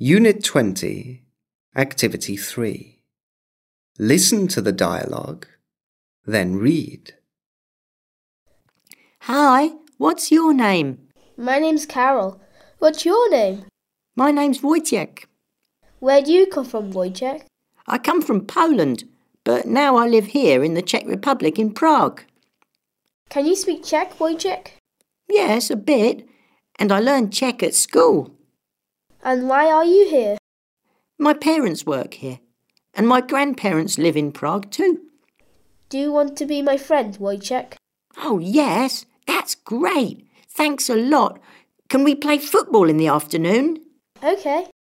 Unit 20, Activity 3. Listen to the dialogue, then read. Hi, what's your name? My name's Carol. What's your name? My name's Wojciech. Where do you come from, Wojciech? I come from Poland, but now I live here in the Czech Republic in Prague. Can you speak Czech, Wojciech? Yes, a bit, and I learned Czech at school. And why are you here? My parents work here, and my grandparents live in Prague too. Do you want to be my friend, Wojciech? Oh, yes, that's great. Thanks a lot. Can we play football in the afternoon? Okay.